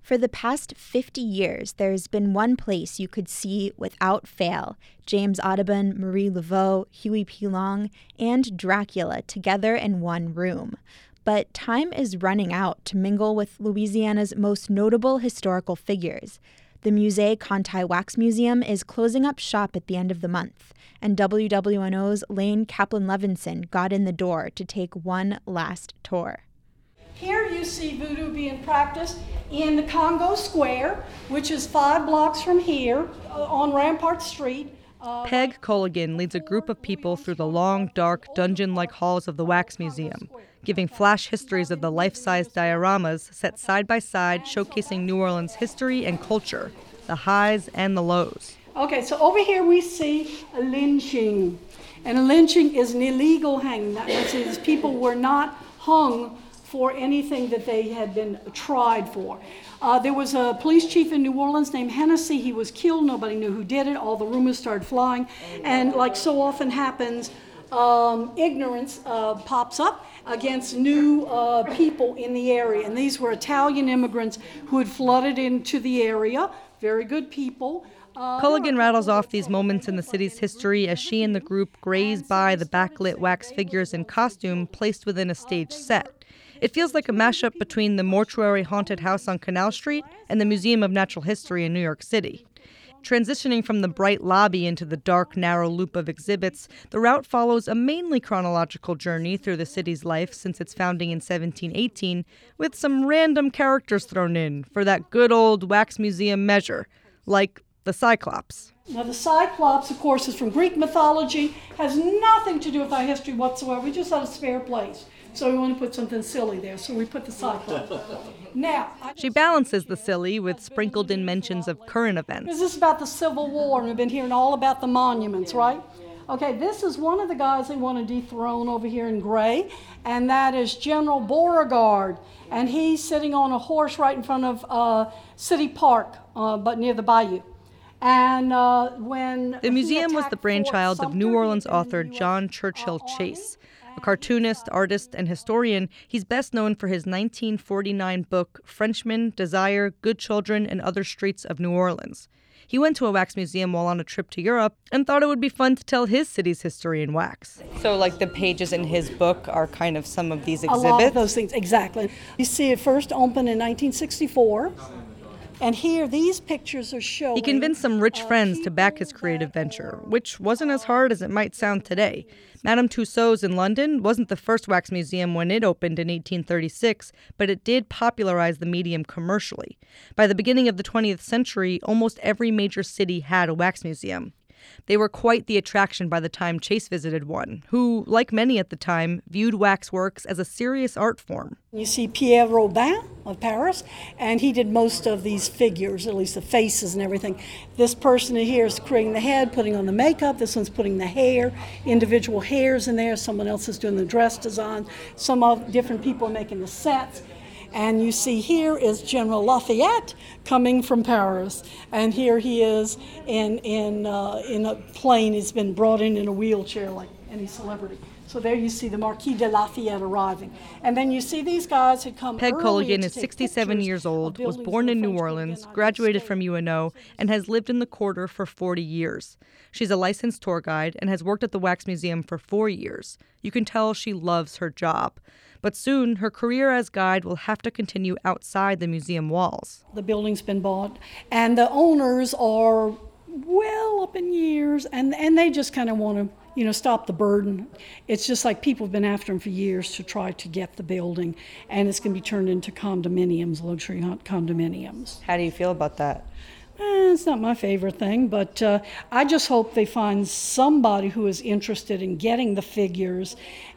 For the past 50 years, there's been one place you could see without fail James Audubon, Marie Laveau, Huey P. Long, and Dracula together in one room. But time is running out to mingle with Louisiana's most notable historical figures. The Musée Conti Wax Museum is closing up shop at the end of the month, and WWNO's Lane Kaplan-Levinson got in the door to take one last tour. Here you see voodoo being practiced in the Congo Square, which is 5 blocks from here on Rampart Street. Peg Colligan leads a group of people through the long, dark, dungeon-like halls of the Wax Museum, giving flash histories of the life-size dioramas set side by side, showcasing New Orleans history and culture, the highs and the lows. Okay, so over here we see a lynching. And a lynching is an illegal hanging. That means people were not hung for anything that they had been tried for. There was a police chief in New Orleans named Hennessy. He was killed. Nobody knew who did it. All the rumors started flying. And like so often happens, ignorance pops up against new people in the area. And these were Italian immigrants who had flooded into the area. Very good people. Culligan rattles off these moments in the city's history as she and the group graze by the backlit wax figures in costume placed within a stage set. It feels like a mashup between the mortuary haunted house on Canal Street and the Museum of Natural History in New York City. Transitioning from the bright lobby into the dark, narrow loop of exhibits, the route follows a mainly chronological journey through the city's life since its founding in 1718, with some random characters thrown in for that good old wax museum measure, like the Cyclops. Now the Cyclops, of course, is from Greek mythology, has nothing to do with our history whatsoever. We just had a spare place. So we want to put something silly there, so we put the Cyclops. Now, she balances the silly with sprinkled in mentions of current events. This is about the Civil War, and we've been hearing all about the monuments, right? Okay, this is one of the guys they want to dethrone over here in gray, and that is General Beauregard. And he's sitting on a horse right in front of City Park, but near the bayou. And when the museum was the brainchild of New Orleans author John Churchill Chase. A cartoonist, artist, and historian, he's best known for his 1949 book, Frenchmen, Desire, Good Children, and Other Streets of New Orleans. He went to a wax museum while on a trip to Europe and thought it would be fun to tell his city's history in wax. So, like, the pages in his book are kind of some of these exhibits? A lot of those things, exactly. You see it first opened in 1964. And here, these pictures are showing... He convinced some rich friends to back his creative venture, which wasn't as hard as it might sound today. Madame Tussauds in London wasn't the first wax museum when it opened in 1836, but it did popularize the medium commercially. By the beginning of the 20th century, almost every major city had a wax museum. They were quite the attraction by the time Chase visited one, who, like many at the time, viewed waxworks as a serious art form. You see Pierre Robin of Paris, and he did most of these figures, at least the faces and everything. This person here is creating the head, putting on the makeup. This one's putting the hair, individual hairs in there. Someone else is doing the dress design. Some of different people are making the sets. And you see here is General Lafayette coming from Paris. And here he is in a plane. He's been brought in a wheelchair like any celebrity. So there you see the Marquis de Lafayette arriving. And then you see these guys had come Peg Colligan is 67 years old, was born in New Orleans, graduated from UNO, and has lived in the quarter for 40 years. She's a licensed tour guide and has worked at the Wax Museum for 4 years. You can tell she loves her job. But soon, her career as guide will have to continue outside the museum walls. The building's been bought, and the owners are well up in years, and they just kind of want to, stop the burden. It's just like people have been after them for years to try to get the building, and it's going to be turned into condominiums, luxury condominiums. How do you feel about that? It's not my favorite thing, but I just hope they find somebody who is interested in getting the figures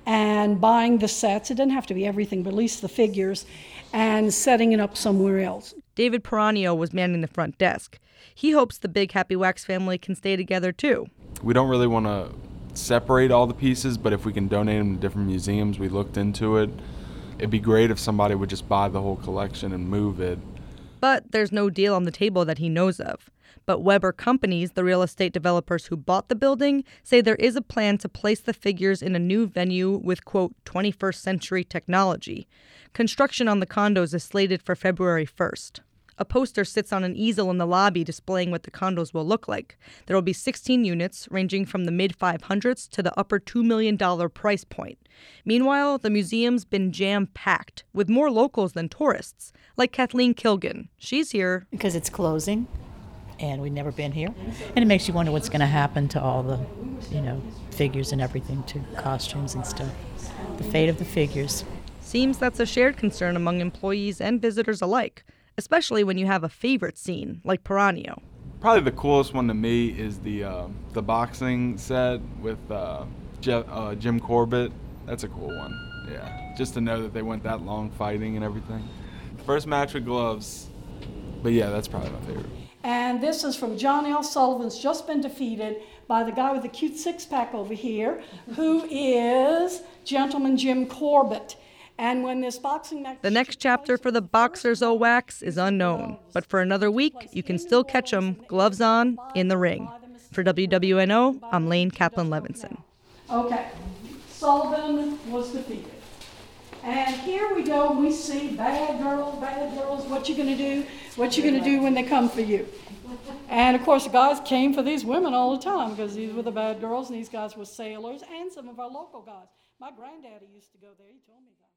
and buying the sets. It doesn't have to be everything, but at least the figures, and setting it up somewhere else. David Peranio was manning the front desk. He hopes the Big Happy Wax family can stay together, too. We don't really want to separate all the pieces, but if we can donate them to different museums, we looked into it. It'd be great if somebody would just buy the whole collection and move it. But there's no deal on the table that he knows of. But Weber Companies, the real estate developers who bought the building, say there is a plan to place the figures in a new venue with, quote, 21st century technology. Construction on the condos is slated for February 1st. A poster sits on an easel in the lobby displaying what the condos will look like. There will be 16 units, ranging from the mid-500s to the upper $2 million price point. Meanwhile, the museum's been jam-packed, with more locals than tourists, like Kathleen Kilgan. She's here because it's closing, and we've never been here. And it makes you wonder what's going to happen to all the, figures and everything, too, costumes and stuff. The fate of the figures. Seems that's a shared concern among employees and visitors alike, especially when you have a favorite scene, like Piranio. Probably the coolest one to me is the boxing set with Jim Corbett. That's a cool one, yeah. Just to know that they went that long fighting and everything. First match with gloves, but yeah, that's probably my favorite. And this is from John L. Sullivan's just been defeated by the guy with the cute six-pack over here, who is Gentleman Jim Corbett. And when this boxing match... The next chapter for the Boxers O Wax is unknown, but for another week, you can still catch them, gloves on, in the ring. For WWNO, I'm Lane Kaplan-Levinson. Okay, Sullivan was defeated. And here we go, we see bad girls, what you gonna do? What you gonna do when they come for you? And of course the guys came for these women all the time because these were the bad girls and these guys were sailors and some of our local guys. My granddaddy used to go there, he told me that.